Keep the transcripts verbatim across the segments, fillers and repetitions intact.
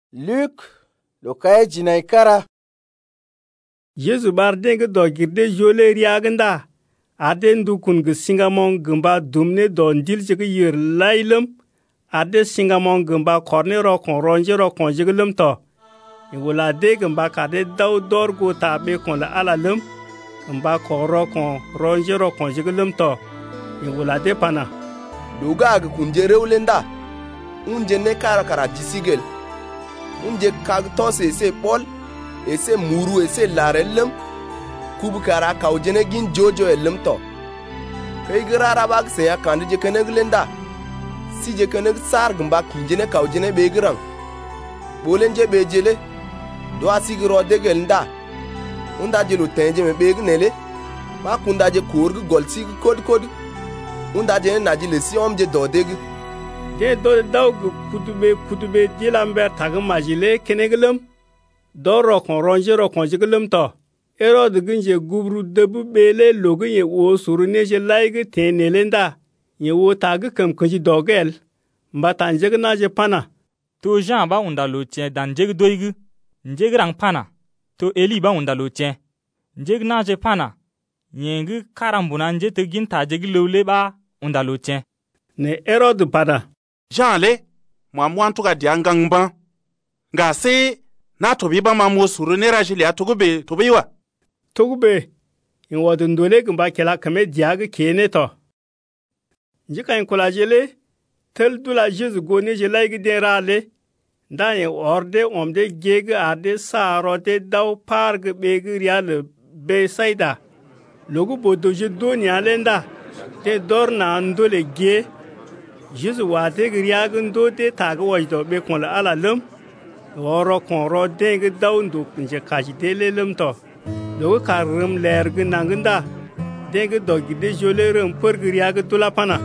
Luk lo kaya jinai kara. Yesu bar dengi do girde jole riaganda. Ade ndukun ge singamon gumba dumne do ndilje ge yir laylum. Ade singamon gumba korne ro kon ronje ro kon jiglum to. Ingula de gumba kade daw dor go tabe kon la alalum. Gumba ko ro kon ronje ro kon jiglum to. Ingula de pana. Luga ge kunje rewlenda. Unje ne kara kara disigel. Unje kag tos ese pol. Ese muru ese larellum. Kubu kara kaujene gin jojo elum to. Kay grara bag se ya kandi je keneg lenda. Si je keneg sar gumba kinjene kaujene begrang. Bolenje bejele. Do asigro degel nda. Unda je lo tenje me beg nele. Ba kunda je kurg golsig kod kod. Unda je naji le si omje do deg. De do daw kutube kutube dilamber tagum majile keneglum. Do ro kon ronje ro kon jiglum to. Ero de ginje gubru debu bele logu ye wo surune je laige tenelenda. Ye wo tag kam kunji dogel. Mbata njeg na je pana. To Jean ba unda lo tien dan jeg doigu. Njeg rang pana. To Eli ba unda lo tien. Njeg na je pana. Yengu karambuna nje te gin ta jeg lewle ba unda lo tien. Ne ero de pada. Jean le, mwa mwantu ka diangang mba. Nga se, na tobi ba mamu surune rajili ya togube, tobi wa. Togube, in wadun dole gumba kela kame diag kene to. Njika in kolajele, tel dula jesu gone jelaigi den rale. Da yin orde omde gege arde saarote daw parg begi riale be saida. Logu bodoje doni alenda, te dorna andole ge. Jesu wate griagun do te tag wajdo be kon la ala lum. Woro kon ro deng daw nduk nje kaji dele lum to. Logo karum lerg nangunda. Deng do gide jole rum per griag tula pana.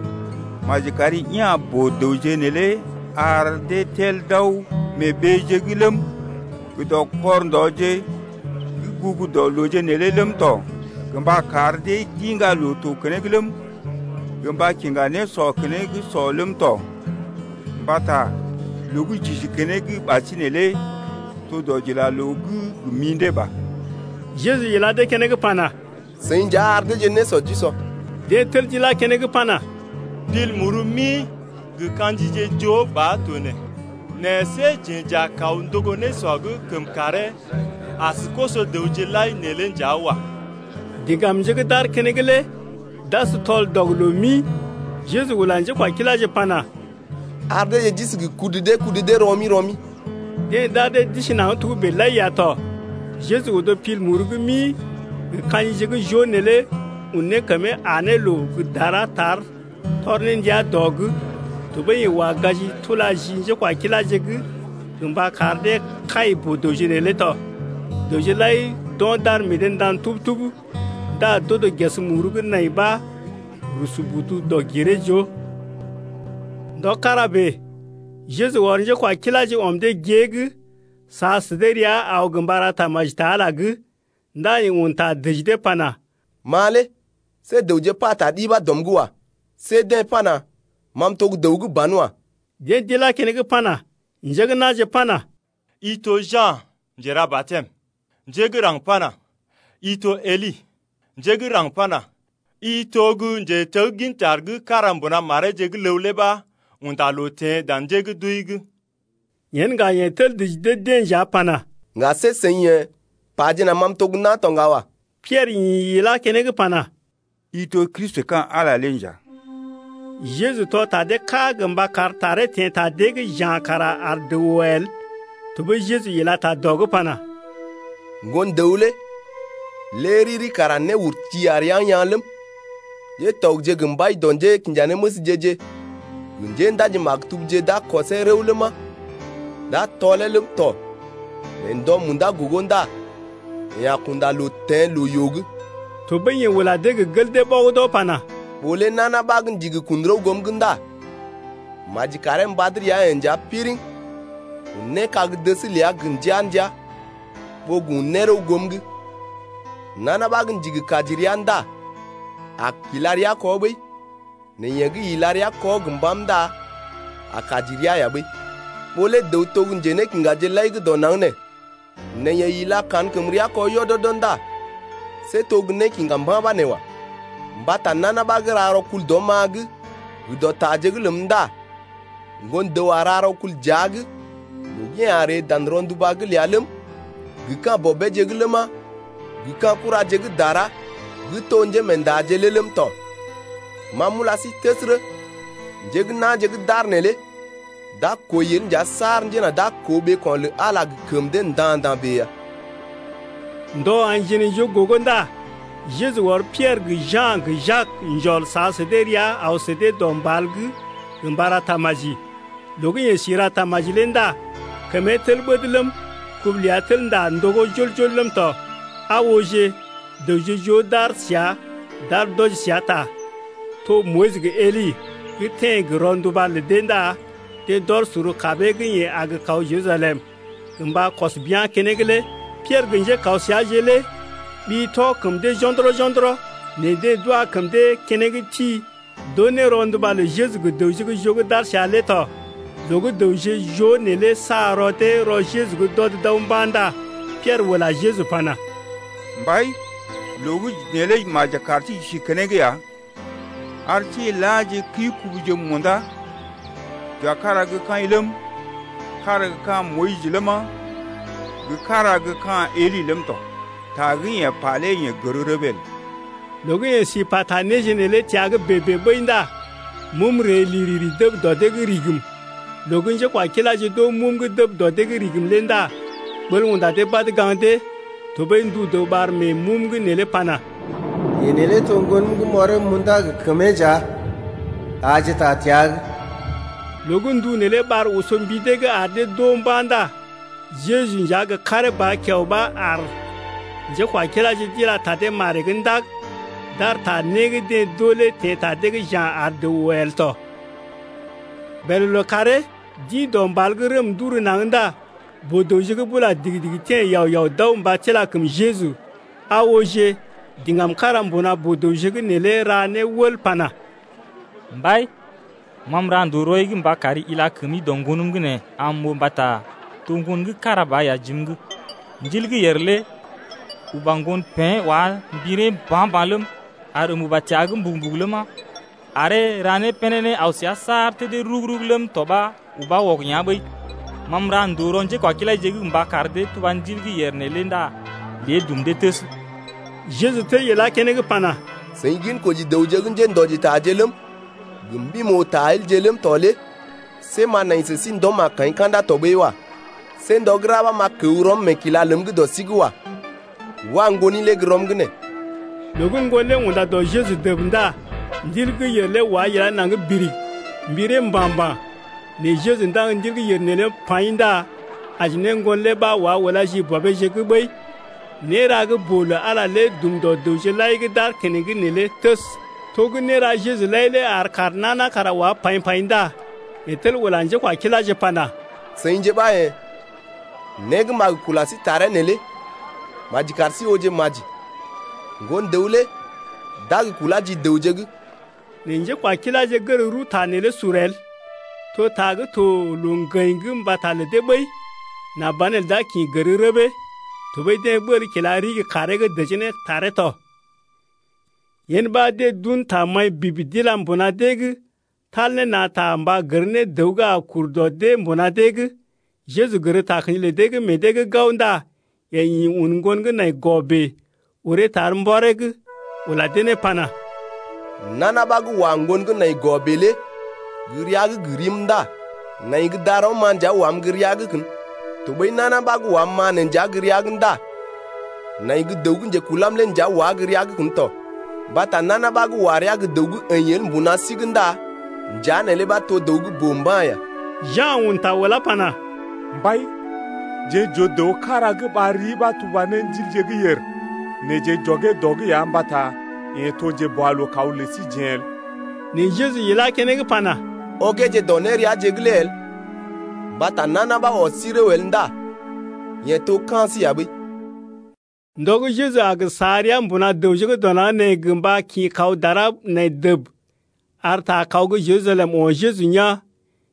Majikari nya bodoje nele ar de tel daw me beje gilum. Kudo korn doje gugu do loje nele lum to. Gamba karde dinga lo to kene gilum. Gamba kinga ne so kene gi so lum to. Bata logu jiji kene gi batinele to do jila logu minde ba. Jesu yila de kene gi pana. Sen jar de jenne so jiso. De tel jila kene gi pana. Dil murumi gi kanji je jo ba tone. Ne se jinja kaundogo ne so gu kum kare asko so deuje lai nelen jawa. Digam jigi dar kene gi le. Das tol doglo mi. Jesu ulanje kwa kila je pana. Arde je jisgi kudide kudide romi romi. De dade dishina tu be la yato. Jesu do pil murugu mi. Kanyi jigi jonele. Unne kame anelo dara tar. Tornen ya dog. To be wa gaji tula jinje kwa kila jigi. Tumba karde kai bo dojinele to. Dojilai don dar miden dan tub tubu. Da dodo gesu murugu naiba. Rusubutu do girejo. Do karabe. Jesu warnje kwa kilaji omde geg. Sa sideria au gumbara ta majta alagu. Nda yin unta dijde pana. Male. Se deuje pata diba domguwa. Se den pana. Mam togu deugu banwa. Den dila kenege pana. Njege naje pana. Ito Jean njera batem. Njege rang pana. Ito Eli. Njege rang pana. Ito gu nje tegin targu karambuna mare jege lewleba. Unta lote dan jege duigu. Yen ga yen tel dijde den japana. Nga se senye. Pajina mam togu na tongawa. Pierre yila kenege pana. Ito Kristo kan ala lenja. Jesu to ta de ka gamba kar tare ten ta dege jan kara ardewel. Tubu Jesu yila ta dogo pana. Ngon deule. Leriri kara ne wurti ariyan yanlum. Ye tog je gambay donje kinjane musi jeje. Gunje ndaji maktub je da kose rewlema. Da tolelum to. Nendo munda gugonda. Ya kunda lo ten lo yogu. To benye wala dege gelde bogo pana. Bole nana bagin jigi kundro gomgunda. Maji karen badri ya enja piring. Unne kag desil ya gunjanja. Bogu nero gomgi. Nana bagin jigi kajirianda. Akilaria kobe. Ne yegi ilaria ko gumbamda. Akajiria yabe. pole dew togun jene kinga je lay gu donang ne ne ye ila kan kumriya ko yodo donda se togun ne kinga mbaba ne wa mbata nana bagraro kul do mag do taje gulum da ngon do wararo kul jag lugi are dan rondu bagul yalum gika bobe jeglema gika kura jeg dara gutonje menda jelelum to mamula si tesre jeg na jeg darnele da koyen ja sar njena da kobe kon le ala gumden dan dan be ya ndo anjini jo gogonda Jésus war Pierre gu Jean gu Jacques njol sa sederia au sede dombal gu mbara tamaji logu ye sira tamaji lenda kemetel bodlum kubliatel nda ndogo jol jolum to awoje de jojo dar sia dar doj siata to moise gu Eli gu ten gu rondu bal denda te dor suru kabe gu ye ag kaw Jerusalem mba kos bien kenegle Pierre gu nje kaw sia jele bi to comme des jondro jondro ne de doa comme des kenegiti donner ronde ba le Jésus gu doji gu jogu dar chale to logo doji jo ne le sarote ro Jésus gu dod da umbanda Pierre wala Jésus pana mbay logo ne le ma jakarti shi kenege ya arti laje ki kubuje munda jakara gu kan ilum kara gu kan moyi lama gu kara gu kan Eli lam to tagin ya pale ya guru rebel logo ye si pata ne jenele tiaga bebe boinda mumre liriri deb do de rigum logo nje kwa kila je do mum gu deb do de rigum lenda bol munda de bad gande to be ndu do bar me mum gu nele pana yenele to ngon gu more munda gu kameja aje ta tiag logo ndu nele bar usom bide ga ade do mbanda Jésus jaga kare ba kyau ba ar je kwa kila je jira ta de mare gindak dar ta negi de dole te ta de jan ar de welto bel lo kare di don balgrum duru nangda bodo je bula digi digi te yaw yaw daw ba tela kum Jésus awoje dingam karambuna bodo je nele rane wol pana mbay mamra ndoroy gim bakari ila kumi dongunum gune ammo bata tungun gu karaba ya jimgu njilgi yerle ubangon pen wa bire bambalum ar mubatiagum bumbuglema are rane penene ausia sarte de rugruglam toba uba wognya bay mamra ndoron je kwa kila jegi mba karde tuban jilgi yerne lenda le dumde tes Jésus te yela kenege pana sengin ko ji dawjegun je ndoji ta jelum gumbi mo tail jelum tole se manai se sin do makan kanda tobewa se ndograba makurom mekila lumgu do sigwa wangoni le grom gne logun gole wunda do Jésus debnda ndilgi yele wa yela nang biri mbire mbamba ne Jésus ndang ndilgi yele painda ajne ngole ba wa wala ji bobe jegu bay ne raga bola ala le dum do do je laigi dar kenigi nele tes togu ne ra Jésus laile ar karnana karawa pain painda etel wala nje kwa kila je pana senje bae neg mag kulasi tare nele maji karsi oje maji ngon dewle dag kulaji dewjeg ninje kwa kila je gar ruta nele surel to tag to lungengum batale de bay na banel da ki garirabe to bay de bor kilari ge karega dejene tare to yen ba de dun ta mai bibidilam bona deg talne na ta amba गर्ने dewga kurdo de bona deg Jésus gere ta khnile deg me deg gaunda ye ungon ge nay gobe ure tar mboreg ula dene pana nana bagu wangon ge nay gobele giriag girimda nay ge daro manja wam giriag kun to bay nana bagu wam man ja giriag nda nay ge dewgu je kulam len ja wa giriag kun to bata nana bagu waria ge dewgu enyel mbuna sigunda jane le ba to dewgu bomba ya Jean unta wala pana mbay je jodo karaga bari ba tubanen jilje giyer ne je joge dogi ya mbata e to je boalo kawle si jel ni Jésus yela kenege pana oge je doner ya jeglel bata nana ba osire welnda ye to kansi yabi ndogo Jésus ag saria mbuna dewje dona ne gamba ki kaw darab ne deb arta kawgo Jerusalem o Jésus nya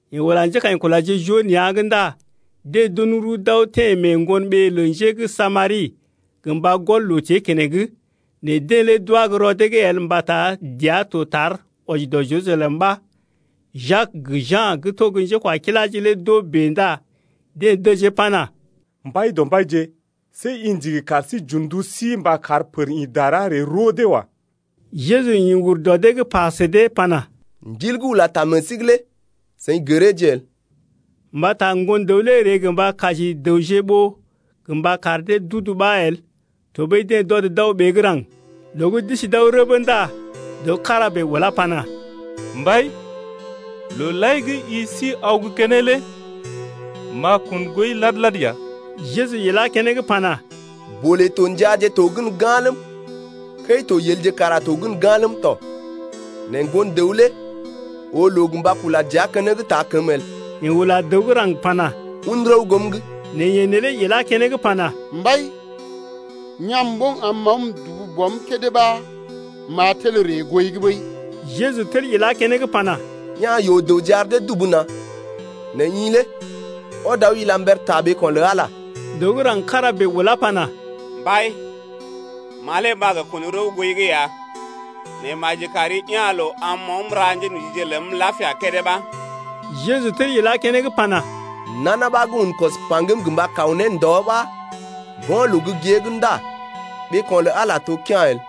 in wala je kan kula je jo ni aganda de donuru daw te me ngon be lonje gu samari gamba gollo te kenegu ne dele doag rodege el mbata dia totar ojdo Jerusalem ba Jacques gu Jean gu to gunje kwa kilaji le do benda de deje pana mbai don baje sai injigi karsi jundu si mba kar per idarare rodewa Jesu yin wurdo de gu pasede pana njilgu la tamasigle sai gerejel mbata ngon dole re gamba kaji doje bo gamba karde dudu bael to bai de do daw be grang logo disi daw rebanda do karabe wala pana mbai lo laigi isi augu kenele ma kun goy ladlad ya Jesu yela kenege pana bole to njaje to gun galum kai to yelje kara to gun galum to ne ngon dawle o logum ba kula jakane ta kamel in wula dawrang pana undraw gomg ne yenele yela kenege pana mbai nyambon amam dubu bom kede ba ma telere goygi bay Jesu tel yela kenege pana nya yo do jarde dubuna ne yile o dawi lamber tabe kon le ala dawrang karabe wala pana mbai male baga kunuro goygi ya ne majikari nyalo amom ranje nu jelem lafia kede ba Jesu tel yela kenege pana nana bagun kos pangem gumba kaunen doba bon lugu gegunda be kon le ala to kyael